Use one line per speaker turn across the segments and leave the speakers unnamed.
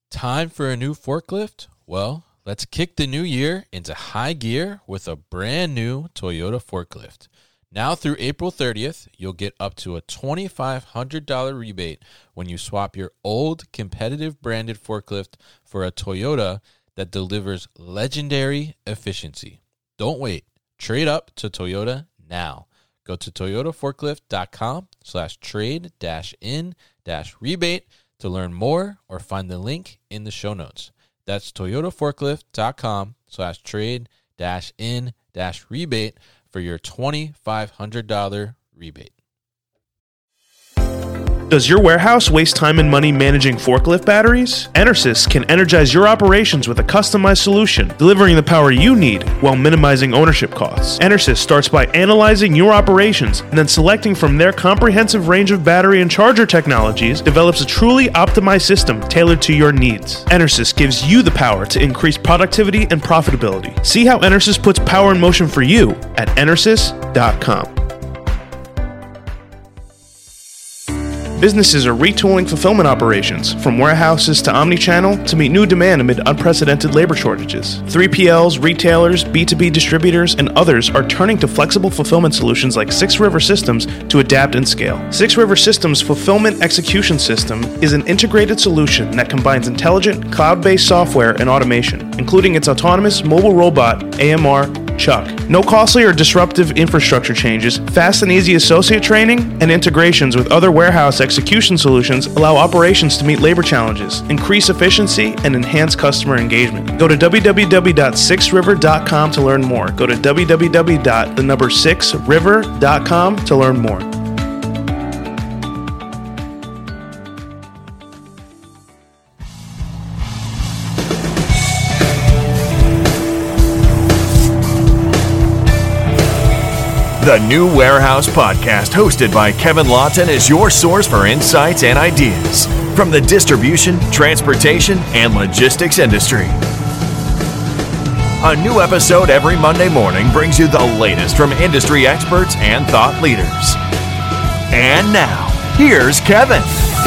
Time for a new forklift? Well, let's kick the new year into high gear with a brand new Toyota forklift. Now through April 30th, you'll get up to a $2,500 rebate when you swap your old competitive branded forklift for a Toyota that delivers legendary efficiency. Don't wait. Trade up to Toyota now. Go to toyotaforklift.com/trade-in-rebate to learn more or find the link in the show notes. That's toyotaforklift.com/trade-in-rebate for your $2,500 rebate.
Does your warehouse waste time and money managing forklift batteries? Enersys can energize your operations with a customized solution, delivering the power you need while minimizing ownership costs. Enersys starts by analyzing your operations and then selecting from their comprehensive range of battery and charger technologies, develops a truly optimized system tailored to your needs. Enersys gives you the power to increase productivity and profitability. See how Enersys puts power in motion for you at Enersys.com. Businesses are retooling fulfillment operations, from warehouses to omnichannel, to meet new demand amid unprecedented labor shortages. 3PLs, retailers, B2B distributors, and others are turning to flexible fulfillment solutions like 6 River Systems to adapt and scale. 6 River Systems Fulfillment Execution System is an integrated solution that combines intelligent, cloud-based software and automation, including its autonomous mobile robot, AMR, Chuck. No costly or disruptive infrastructure changes, fast and easy associate training, and integrations with other warehouse execution solutions allow operations to meet labor challenges, increase efficiency, and enhance customer engagement. Go to www.6river.com to learn more. Go to www.6river.com to learn more.
The New Warehouse Podcast, hosted by Kevin Lawton, is your source for insights and ideas from the distribution, transportation, and logistics industry. A new episode every Monday morning brings you the latest from industry experts and thought leaders. And now, here's Kevin.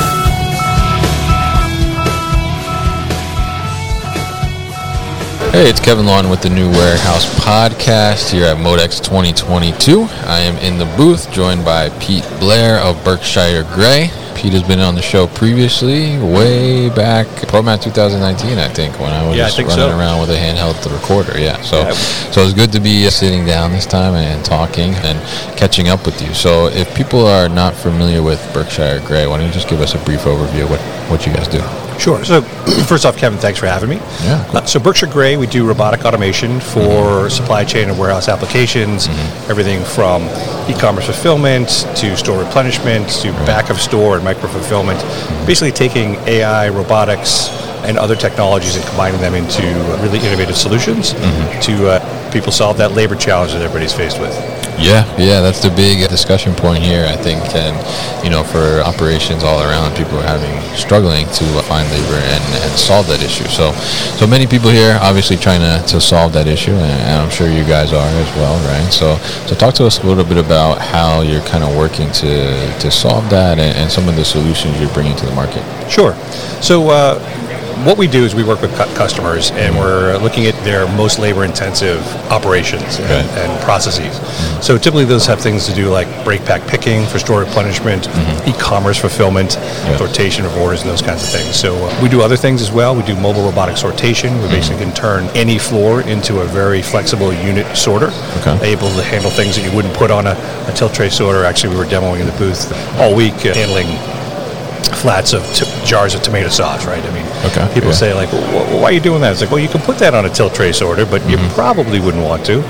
Hey, it's Kevin Lawton with the New Warehouse Podcast here at Modex 2022. I am in the booth joined by Pete Blair of Berkshire Grey. Pete has been on the show previously, way back, ProMat 2019, I think, when I was running around with a handheld recorder. So it's good to be sitting down this time and talking and catching up with you. So if people are not familiar with Berkshire Grey, why don't you just give us a brief overview of what you guys do?
Sure. So first off, Kevin, thanks for having me.
Yeah. Cool.
So Berkshire Grey, we do robotic automation for supply chain and warehouse applications, everything from e-commerce fulfillment to store replenishment to back of store and micro fulfillment. Basically taking AI, robotics, and other technologies and combining them into really innovative solutions to people solve that labor challenge that everybody's faced with.
Yeah, that's the big discussion point here, I think, and for operations all around, people are struggling to find labor and solve that issue. So many people here obviously trying to solve that issue, and I'm sure you guys are as well, right? So talk to us a little bit about how you're kind of working to solve that and some of the solutions you're bringing to the market.
Sure. So what we do is we work with customers, and we're looking at their most labor-intensive operations and processes. So typically those have things to do like break pack picking for store replenishment, e-commerce fulfillment, sortation of orders, and those kinds of things. So we do other things as well. We do mobile robotic sortation. We basically can turn any floor into a very flexible unit sorter, able to handle things that you wouldn't put on a tilt tray sorter. Actually, we were demoing in the booth all week, handling flats of jars of tomato sauce, right? I mean, people say like, well, why are you doing that? It's like, well, you can put that on a tilt tray sorter, but you probably wouldn't want to.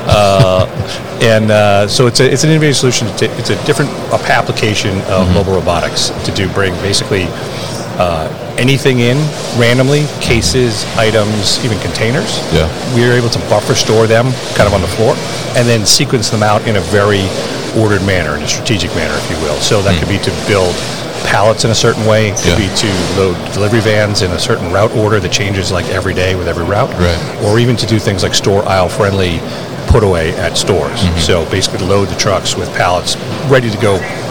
So it's an innovative solution. It's a different application of mobile robotics to bring basically anything in randomly, cases, items, even containers. We are able to buffer store them kind of on the floor and then sequence them out in a very ordered manner, in a strategic manner, if you will. So that could be to build pallets in a certain way, could be to load delivery vans in a certain route order that changes like every day with every route, or even to do things like store aisle friendly put away at stores. So basically load the trucks with pallets ready to go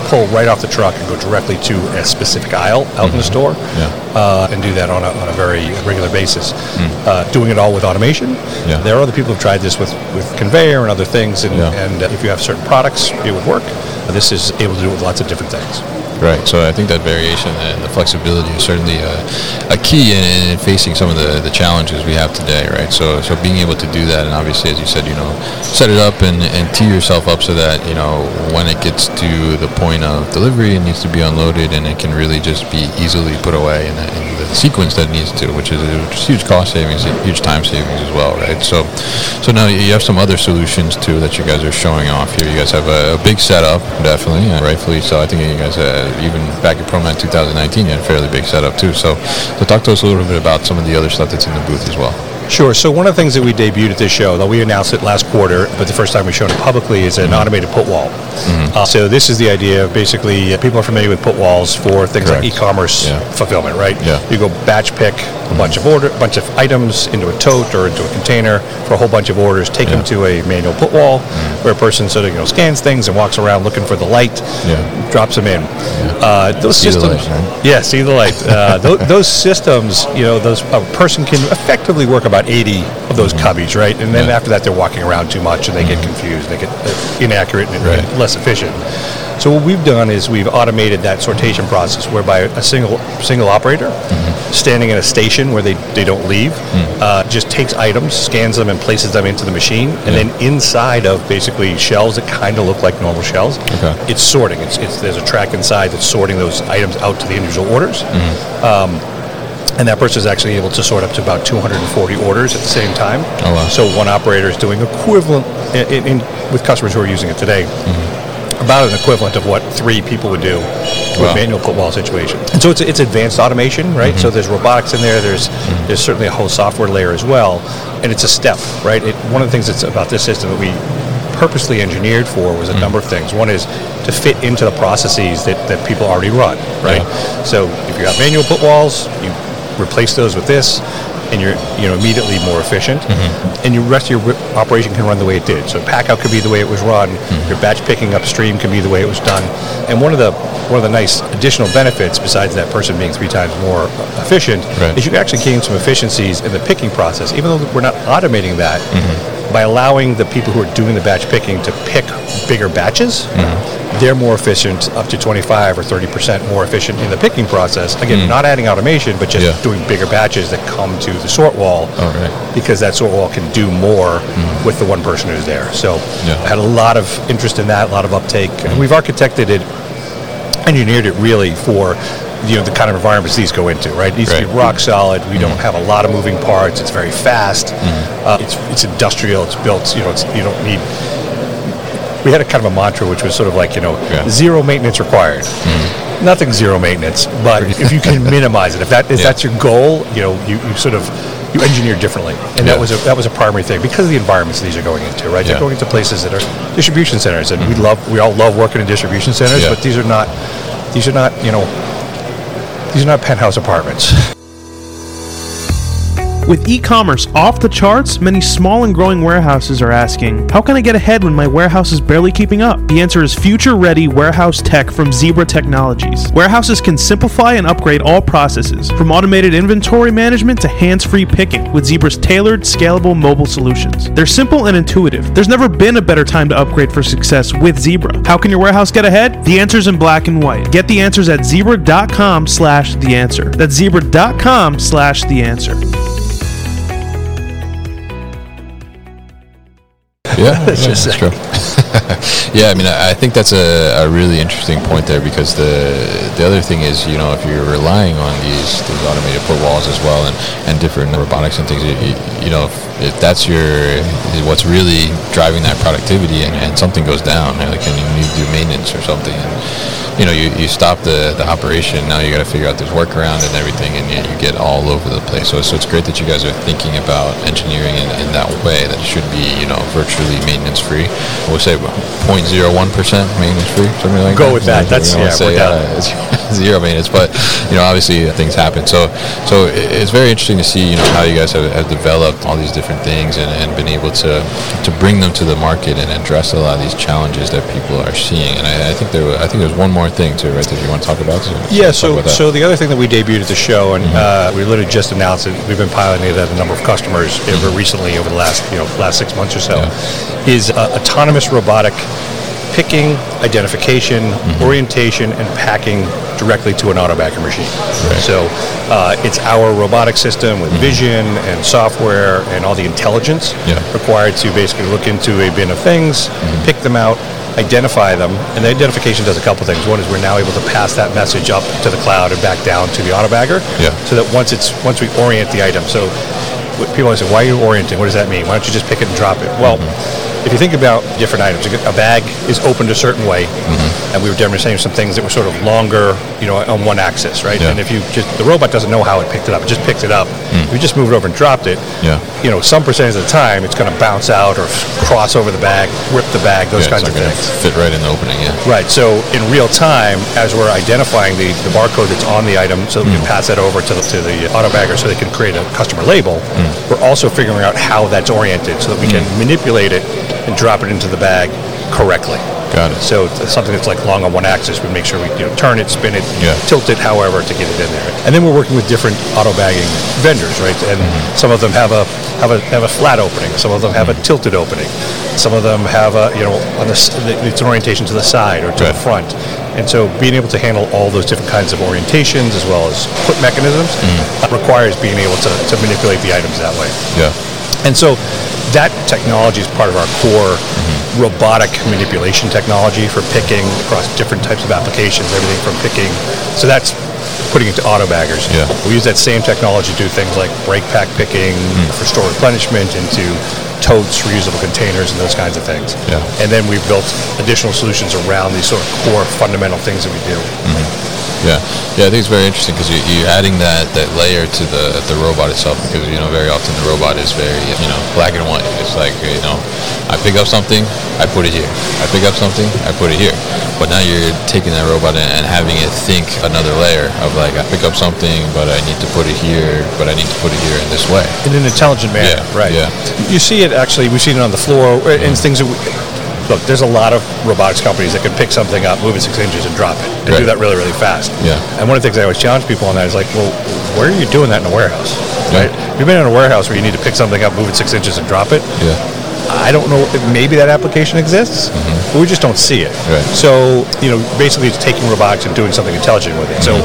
pull right off the truck and go directly to a specific aisle out in the store, and do that on a very regular basis. Doing it all with automation. There are other people who've tried this with conveyor and other things, and if you have certain products, it would work. This is able to do it with lots of different things.
Right. So I think that variation and the flexibility is certainly a key in facing some of the challenges we have today, right? So being able to do that, and obviously, as you said, set it up and tee yourself up so that, when it gets to the point of delivery, it needs to be unloaded and it can really just be easily put away in the sequence that it needs to, which is huge cost savings, huge time savings as well, right? So now you have some other solutions too that you guys are showing off here. You guys have a big setup, definitely, rightfully so. I think you guys even back at ProMat 2019, you had a fairly big setup too. So talk to us a little bit about some of the other stuff that's in the booth as well.
Sure. So one of the things that we debuted at this show, though we announced it last quarter, but the first time we've shown it publicly, is an automated put wall. So this is the idea of basically, people are familiar with put walls for things like e-commerce fulfillment, right? You go batch pick a bunch of items into a tote or into a container for a whole bunch of orders, take them to a manual put wall where a person sort of scans things and walks around looking for the light, drops them in. Those
see
systems,
the light, right?
see the light. Those systems, a person can effectively work about 80 of those cubbies, right? And then after that, they're walking around too much and they get confused, they get inaccurate and less efficient. So what we've done is we've automated that sortation process whereby a single operator standing in a station where they don't leave just takes items, scans them, and places them into the machine. And then inside of basically shelves that kind of look like normal shelves, it's sorting. There's a track inside that's sorting those items out to the individual orders. And that person is actually able to sort up to about 240 orders at the same time.
Oh, wow.
So one operator is doing equivalent, with customers who are using it today, about an equivalent of what 3 people would do with manual put wall situation. And so it's advanced automation, right? So there's robotics in there. There's certainly a whole software layer as well, and it's a step, right? One of the things that's about this system that we purposely engineered for was a number of things. One is to fit into the processes that people already run, right? So if you have manual put walls, you replace those with this, and you're immediately more efficient, and the rest of your operation can run the way it did. So pack out could be the way it was run, your batch picking upstream can be the way it was done, and one of the nice additional benefits, besides that person being 3 times more efficient, is you actually gain some efficiencies in the picking process, even though we're not automating that. By allowing the people who are doing the batch picking to pick bigger batches, they're more efficient, up to 25 or 30% more efficient in the picking process. Again, not adding automation, but just doing bigger batches that come to the sort wall, because that sort wall can do more with the one person who's there. So I had a lot of interest in that, a lot of uptake. And we've architected it, engineered it really for the kind of environments these go into, right? It needs to be rock solid. We don't have a lot of moving parts. It's very fast. It's industrial. It's built. You don't need. We had a kind of a mantra, which was sort of like zero maintenance required. Nothing zero maintenance, but if you can minimize it, if that's your goal, you sort of engineer differently, and that was a primary thing because of the environments these are going into, right? They're going into places that are distribution centers, and we all love working in distribution centers, but these are not penthouse apartments.
With e-commerce off the charts, many small and growing warehouses are asking, how can I get ahead when my warehouse is barely keeping up? The answer is future-ready warehouse tech from Zebra Technologies. Warehouses can simplify and upgrade all processes, from automated inventory management to hands-free picking, with Zebra's tailored, scalable mobile solutions. They're simple and intuitive. There's never been a better time to upgrade for success with Zebra. How can your warehouse get ahead? The answer's in black and white. Get the answers at zebra.com/theanswer. That's zebra.com/theanswer.
Yeah, that's true. Yeah, I mean, I think that's a really interesting point there, because the other thing is, if you're relying on these automated put walls as well and different robotics and things, if that's what's really driving that productivity, and something goes down, like, and you need to do maintenance or something, and you stop the operation. Now you got to figure out this workaround and everything, and you get all over the place. So it's great that you guys are thinking about engineering in that way, that it should be virtually maintenance free. I will say 0.01% maintenance free, something like that.
Go with that. That's,
it's zero maintenance, but obviously things happen. So it's very interesting to see how you guys have developed all these different things and been able to bring them to the market and address a lot of these challenges that people are seeing. And I think there's one more thing too, right? That you want to talk about?
So the other thing that we debuted at the show, and we literally just announced it. We've been piloting it at a number of customers recently over the last 6 months or so. Is autonomous robotic picking, identification, orientation, and packing directly to an auto-bagger machine. Right. So it's our robotic system with vision and software and all the intelligence required to basically look into a bin of things, pick them out, identify them, and the identification does a couple things. One is we're now able to pass that message up to the cloud and back down to the auto-bagger, so that once we orient the item. So people always say, why are you orienting? What does that mean? Why don't you just pick it and drop it? Well, if you think about different items, a bag is opened a certain way, and we were demonstrating some things that were sort of longer, on one axis, right? And if the robot doesn't know how it picked it up, it just picked it up. If you just moved it over and dropped it, some percentage of the time it's going to bounce out or cross over the bag, rip the bag, those kinds of things.
Fit right in the opening,
Right. So in real time, as we're identifying the barcode that's on the item, so that we can pass that over to the auto-bagger so they can create a customer label, we're also figuring out how that's oriented so that we can manipulate it and drop it into the bag correctly.
Got it.
So it's something that's like long on one axis. We make sure we turn it, spin it, tilt it, however, to get it in there. And then we're working with different auto bagging vendors, right? And some of them have a flat opening. Some of them have a tilted opening. Some of them have it's an orientation to the side or to the front. And so being able to handle all those different kinds of orientations as well as put mechanisms requires being able to manipulate the items that way.
Yeah.
And so that technology is part of our core robotic manipulation technology for picking across different types of applications, everything from picking. So that's putting it to auto baggers.
Yeah.
We use that same technology to do things like break pack picking for store replenishment into totes, reusable containers, and those kinds of things.
Yeah.
And then we've built additional solutions around these sort of core fundamental things that we do.
Yeah, I think it's very interesting because you're adding that layer to the robot itself, because very often the robot is very black and white. It's like I pick up something, I put it here. I pick up something, I put it here. But now you're taking that robot and having it think another layer of like, I pick up something, but I need to put it here, but I need to put it here in this way.
In an intelligent manner, right?
Yeah.
You see it actually. We've seen it on the floor and things that look, there's a lot of robotics companies that can pick something up, move it 6 inches, and drop it, and do that really, really fast.
Yeah.
And one of the things I always challenge people on that is like, well, where are you doing that in a warehouse? Right? You've been in a warehouse where you need to pick something up, move it 6 inches, and drop it.
Yeah.
I don't know if maybe that application exists, but we just don't see it.
Right.
So, basically it's taking robotics and doing something intelligent with it. So,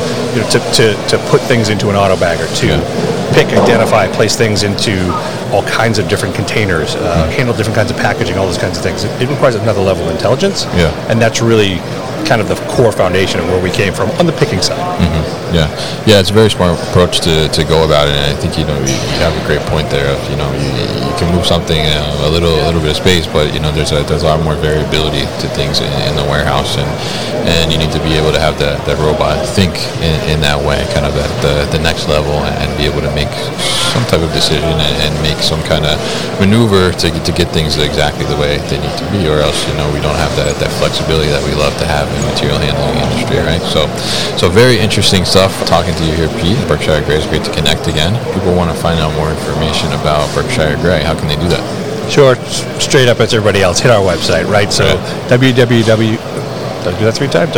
to put things into an auto bagger, to pick, identify, place things into all kinds of different containers, handle different kinds of packaging, all those kinds of things. It requires another level of intelligence, and that's really kind of the core foundation of where we came from on the picking side.
Yeah, it's a very smart approach to go about it, and I think you have a great point there of you can move something a little bit of space, but there's a lot more variability to things in the warehouse, and you need to be able to have that robot think in that way, kind of at the next level, and be able to make some type of decision and make some kind of maneuver to get things exactly the way they need to be, or else we don't have that flexibility that we love to have in material handling industry, right? So very interesting stuff talking to you here, Pete. Berkshire Grey, is great to connect again. People want to find out more information about Berkshire Grey. How can they do that?
Sure, straight up as everybody else, hit our website, right? So www. Did I do that 3 times?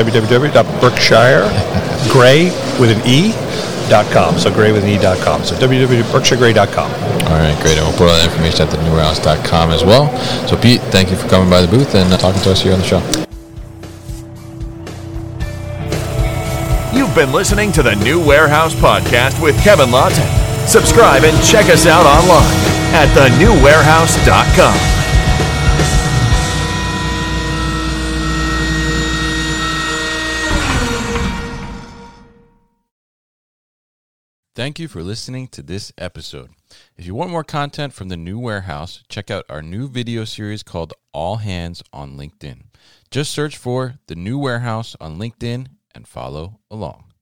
www.berkshiregray.com. So gray with an e.com. So www.berkshiregray.com.
All right, great. And we'll put all that information at thenewwarehouse.com as well. So Pete, thank you for coming by the booth and talking to us here on the show.
You've been listening to the New Warehouse Podcast with Kevin Lawton. Subscribe and check us out online at thenewwarehouse.com.
Thank you for listening to this episode. If you want more content from the New Warehouse, check out our new video series called All Hands on LinkedIn. Just search for the New Warehouse on LinkedIn and follow along.